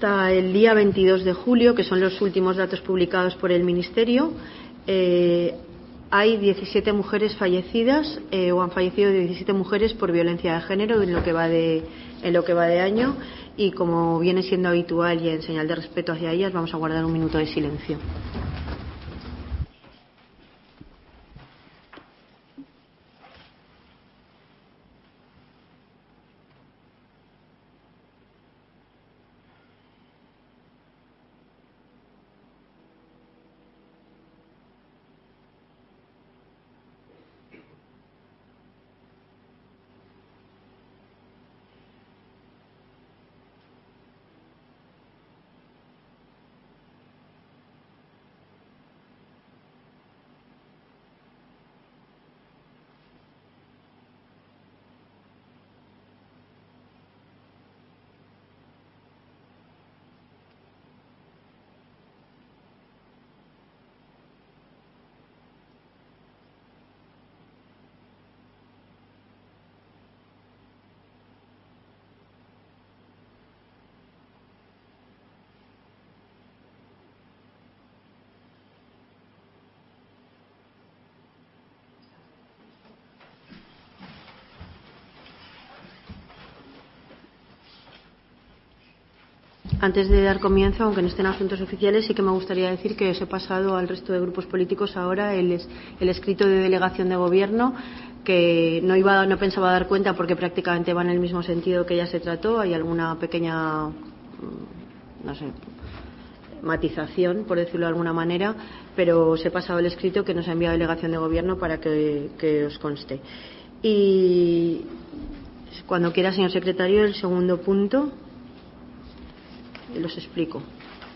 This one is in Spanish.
hasta el día 22 de julio, que son los últimos datos publicados por el Ministerio, hay 17 mujeres fallecidas o han fallecido 17 mujeres por violencia de género en lo que va de año, y como viene siendo habitual y en señal de respeto hacia ellas, vamos a guardar un minuto de silencio. Antes de dar comienzo, aunque no estén asuntos oficiales, sí que me gustaría decir que os he pasado al resto de grupos políticos ahora el escrito de delegación de gobierno, que no pensaba dar cuenta porque prácticamente va en el mismo sentido que ya se trató. Hay alguna pequeña, no sé, matización, por decirlo de alguna manera, pero os he pasado el escrito que nos ha enviado delegación de gobierno para que os conste. Y cuando quiera, señor secretario, el segundo punto los explico.